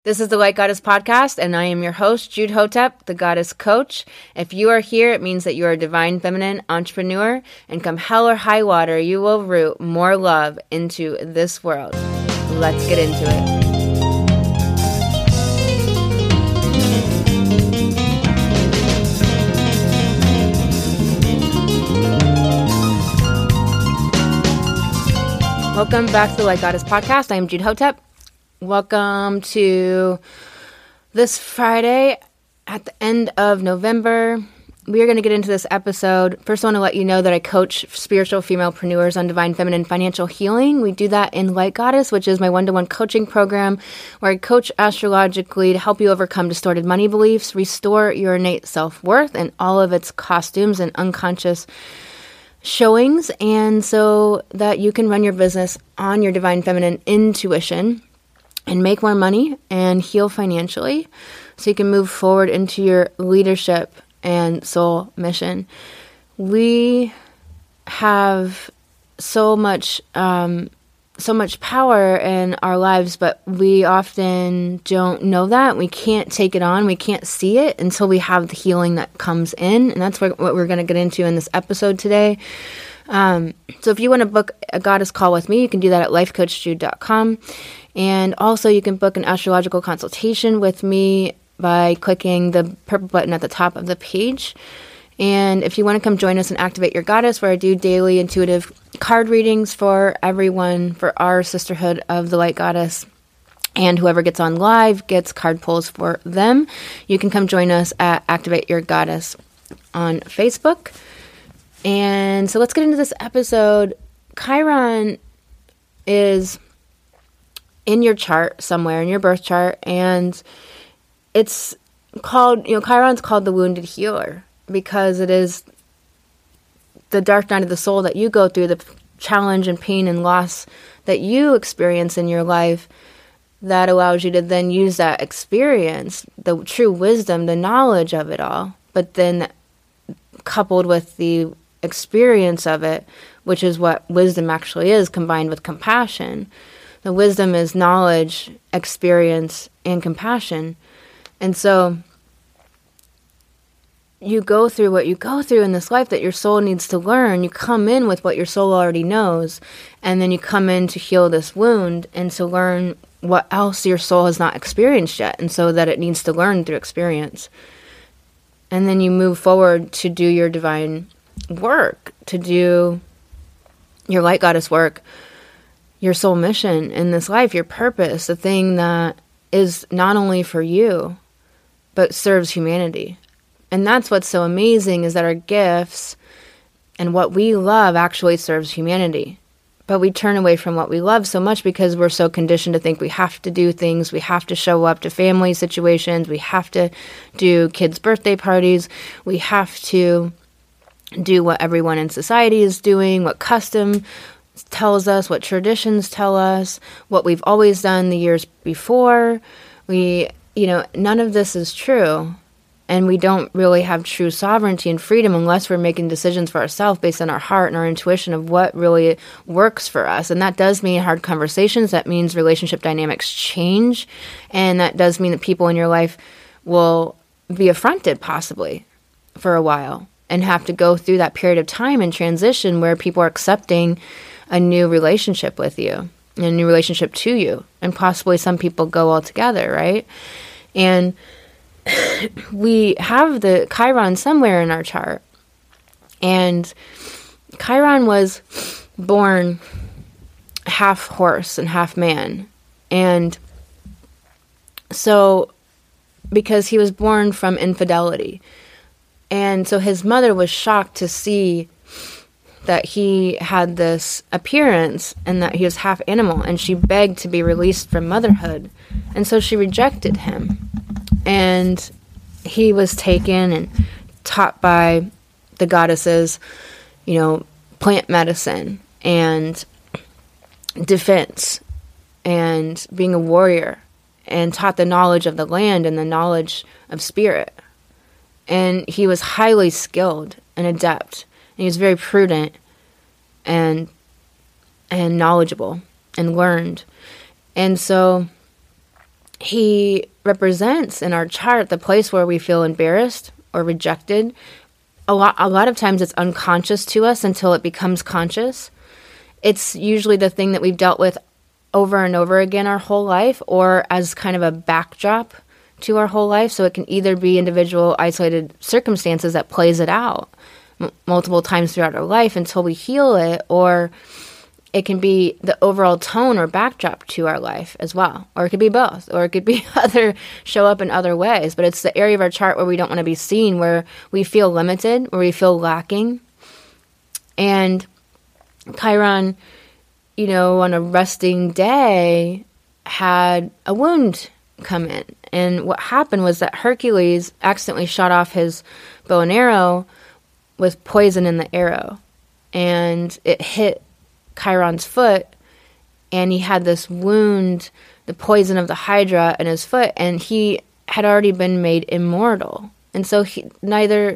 This is the Light Goddess Podcast, and I am your host, Jude Hotep, the Goddess Coach. If you are here, it means that you are a divine feminine entrepreneur, and come hell or high water, you will root more love into this world. Let's get into it. Welcome back to the Light Goddess Podcast. I am Jude Hotep. Welcome to this Friday at the end of November. We are going to get into this episode. First, I want to let you know that I coach spiritual femalepreneurs on divine feminine financial healing. We do that in Light Goddess, which is my one-to-one coaching program where I coach astrologically to help you overcome distorted money beliefs, restore your innate self-worth and all of its costumes and unconscious showings, and so that you can run your business on your divine feminine intuition and make more money and heal financially so you can move forward into your leadership and soul mission. We have so much power in our lives, but we often don't know that. We can't take it on. We can't see it until we have the healing that comes in. And that's what we're going to get into in this episode today. So if you want to book a goddess call with me, you can do that at lifecoachjude.com. And also you can book an astrological consultation with me by clicking the purple button at the top of the page. And if you want to come join us and activate your goddess, where I do daily intuitive card readings for everyone, for our sisterhood of the Light Goddess, and whoever gets on live gets card pulls for them, you can come join us at Activate Your Goddess on Facebook. And so let's get into this episode. Chiron is in your chart somewhere, in your birth chart, and it's called, Chiron's called the wounded healer because it is the dark night of the soul that you go through, the challenge and pain and loss that you experience in your life that allows you to then use that experience, the true wisdom, the knowledge of it all, but then coupled with the experience of it, which is what wisdom actually is, combined with compassion. The wisdom is knowledge, experience, and compassion. And so you go through what you go through in this life that your soul needs to learn. You come in with what your soul already knows, and then you come in to heal this wound and to learn what else your soul has not experienced yet, and so that it needs to learn through experience. And then you move forward to do your divine work, to do your Light Goddess work, your soul mission in this life, your purpose, the thing that is not only for you, but serves humanity. And that's what's so amazing, is that our gifts and what we love actually serves humanity. But we turn away from what we love so much because we're so conditioned to think we have to do things, we have to show up to family situations, we have to do kids' birthday parties, we have to do what everyone in society is doing, what custom tells us, what traditions tell us, what we've always done the years before. None of this is true. And we don't really have true sovereignty and freedom unless we're making decisions for ourselves based on our heart and our intuition of what really works for us. And that does mean hard conversations. That means relationship dynamics change. And that does mean that people in your life will be affronted possibly for a while and have to go through that period of time and transition where people are accepting a new relationship with you, a new relationship to you. And possibly some people go all together, right? And we have the Chiron somewhere in our chart. And Chiron was born half horse and half man. And so, because he was born from infidelity. And so his mother was shocked to see that he had this appearance and that he was half animal. And she begged to be released from motherhood. And so she rejected him. And he was taken and taught by the goddesses, plant medicine and defense and being a warrior, and taught the knowledge of the land and the knowledge of spirit. And he was highly skilled and adept. And he was very prudent and knowledgeable and learned. And so he represents in our chart the place where we feel embarrassed or rejected. A lot of times it's unconscious to us until it becomes conscious. It's usually the thing that we've dealt with over and over again our whole life, or as kind of a backdrop to our whole life. So it can either be individual isolated circumstances that plays it out multiple times throughout our life until we heal it, or it can be the overall tone or backdrop to our life as well. Or it could be both, or it could be show up in other ways. But it's the area of our chart where we don't want to be seen, where we feel limited, where we feel lacking. And Chiron, on a resting day, had a wound come in. And what happened was that Hercules accidentally shot off his bow and arrow with poison in the arrow. And it hit Chiron's foot, and he had this wound, the poison of the Hydra in his foot, and he had already been made immortal. And so he neither,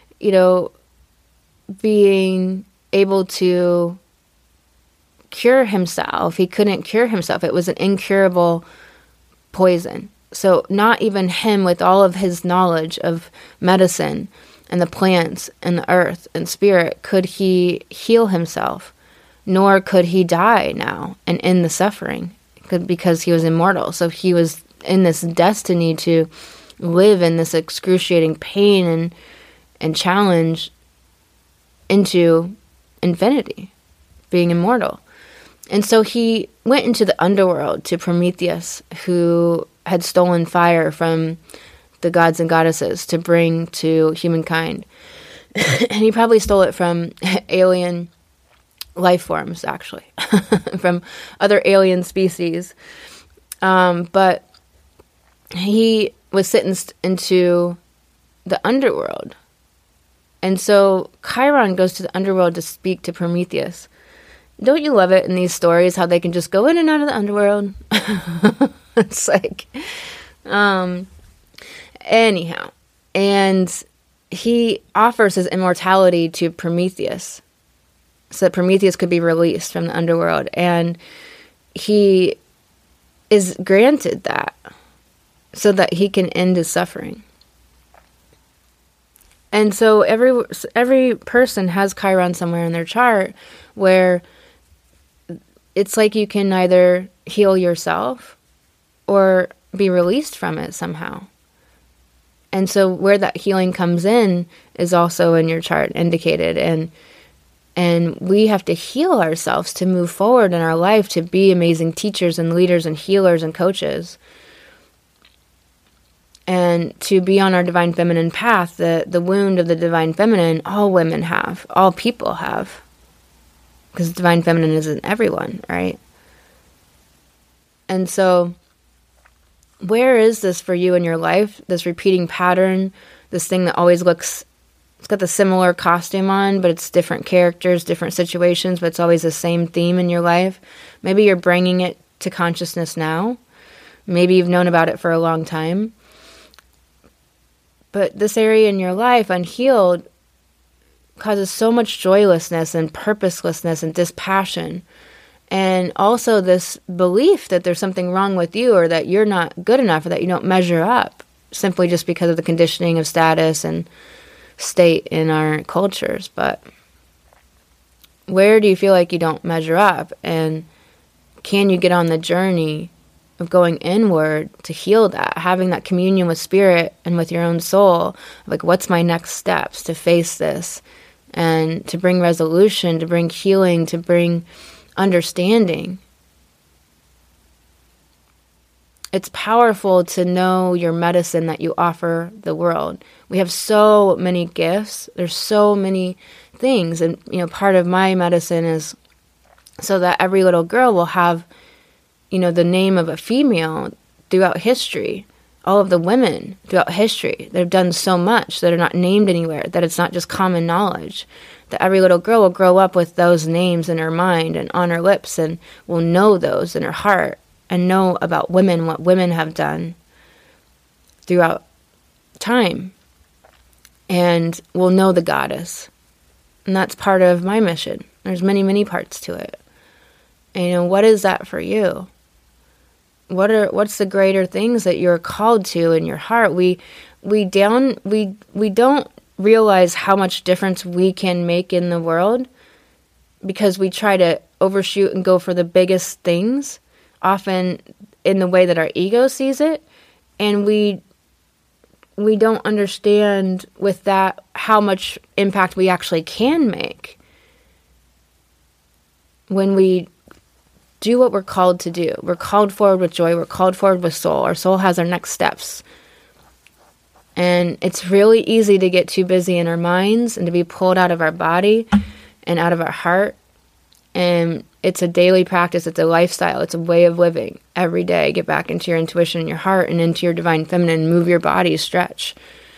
being able to cure himself, he couldn't cure himself. It was an incurable poison. So not even him, with all of his knowledge of medicine and the plants and the earth and spirit, could he heal himself, nor could he die now and end the suffering, because he was immortal. So he was in this destiny to live in this excruciating pain and challenge into infinity, being immortal. And so he went into the underworld to Prometheus, who had stolen fire from the gods and goddesses to bring to humankind. And he probably stole it from alien life forms, actually, from other alien species. But he was sentenced into the underworld. And so Chiron goes to the underworld to speak to Prometheus. Don't you love it in these stories how they can just go in and out of the underworld? It's like, anyhow. And he offers his immortality to Prometheus so that Prometheus could be released from the underworld. And he is granted that so that he can end his suffering. And so every person has Chiron somewhere in their chart where it's like you can either heal yourself or be released from it somehow. And so where that healing comes in is also in your chart indicated. And we have to heal ourselves to move forward in our life, to be amazing teachers and leaders and healers and coaches. And to be on our divine feminine path, the wound of the divine feminine, all women have, all people have. Because divine feminine isn't everyone, right? And so, where is this for you in your life? This repeating pattern, this thing that always looks, it's got the similar costume on, but it's different characters, different situations, but it's always the same theme in your life. Maybe you're bringing it to consciousness now. Maybe you've known about it for a long time. But this area in your life, unhealed, causes so much joylessness and purposelessness and dispassion. And also this belief that there's something wrong with you, or that you're not good enough, or that you don't measure up, simply just because of the conditioning of status and state in our cultures. But where do you feel like you don't measure up? And can you get on the journey of going inward to heal that, having that communion with spirit and with your own soul? Like, what's my next steps to face this, and to bring resolution, to bring healing, to bring understanding? It's powerful to know your medicine that you offer the world. We have so many gifts. There's so many things. And, part of my medicine is so that every little girl will have, the name of a female throughout history. All of the women throughout history, they've done so much that are not named anywhere, that it's not just common knowledge. That every little girl will grow up with those names in her mind and on her lips, and will know those in her heart, and know about women, what women have done throughout time, and will know the goddess. And that's part of my mission. There's many, many parts to it. And what is that for you? what's the greater things that you're called to in your heart? We don't realize how much difference we can make in the world because we try to overshoot and go for the biggest things, often in the way that our ego sees it, and we don't understand with that how much impact we actually can make when we do what we're called to do. We're called forward with joy. We're called forward with soul. Our soul has our next steps. And it's really easy to get too busy in our minds and to be pulled out of our body and out of our heart. And it's a daily practice. It's a lifestyle. It's a way of living every day. Get back into your intuition and your heart and into your divine feminine. Move your body, stretch.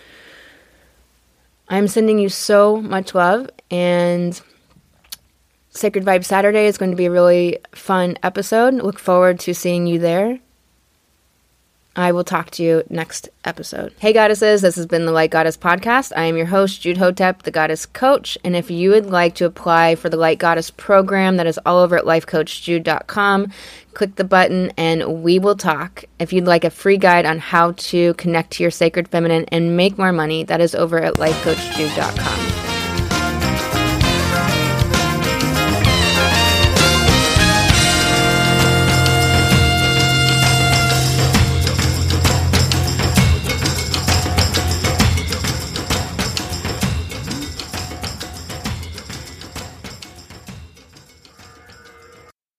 I'm sending you so much love, and Sacred Vibe Saturday is going to be a really fun episode. Look forward to seeing you there. I will talk to you next episode. Hey goddesses, this has been the Light Goddess Podcast. I am your host, Jude Hotep, the Goddess Coach. And if you would like to apply for the Light Goddess program, that is all over at lifecoachjude.com. Click the button and we will talk. If you'd like a free guide on how to connect to your sacred feminine and make more money, that is over at lifecoachjude.com.